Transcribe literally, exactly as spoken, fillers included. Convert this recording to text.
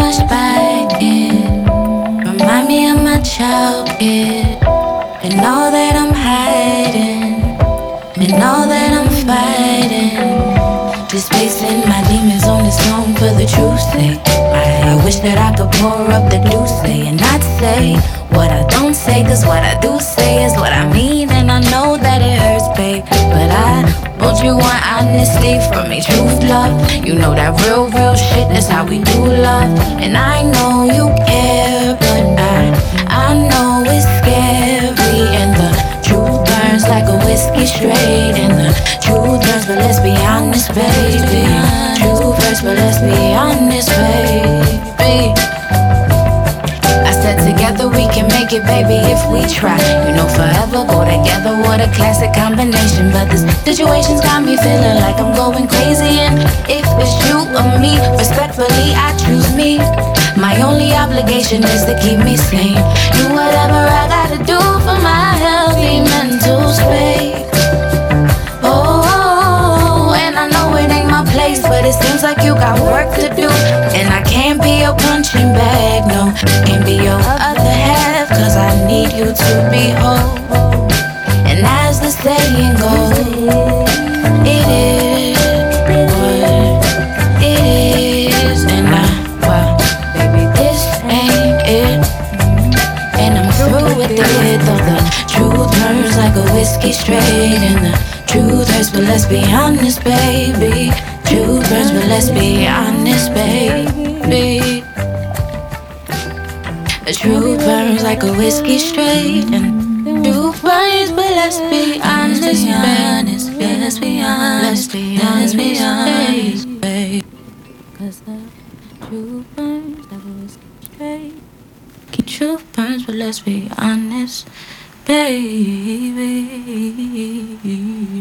flashback in. Remind me of my child kid. And all that I'm hiding. And all that I'm fighting. Just facing my demons on this song for the truth's sake. I, I wish that I could pour up the deuce and not say what I don't say, cause what I do say is what I mean. And I know that it hurts, babe, but I want you want honesty from me, truth, love. You know that real, real shit, that's how we do love. And I know you care, but I, I know it's scary. And the truth burns like a whiskey straight. And the truth hurts, but let's be honest, baby. Truth hurts, but let's be honest, baby. I said together we can make it, baby, if we try. You know forever go together, what a classic combination. But this situation's got me feeling like I'm going crazy. And if it's you or me, respectfully I choose me. My only obligation is to keep me sane. Do whatever I gotta do for my healthy mental space. Oh, and I know it ain't my place, but it seems like you got work to do. And I can't be your punching bag, no. Can't be your other half, cause I need you to be whole. And as the saying goes, it is what it is. And I, well, baby, this ain't it. And I'm through with it, though the truth burns like a whiskey straight. And the truth hurts, but let's be honest, baby. Truth burns, but let's be honest, baby. The truth burns like a whiskey straight. And truth burns, but let's be honest, baby. Let's be honest, let's be honest, baby. Cause the truth burns like a whiskey straight. Keep truth burns, but let's be honest, baby.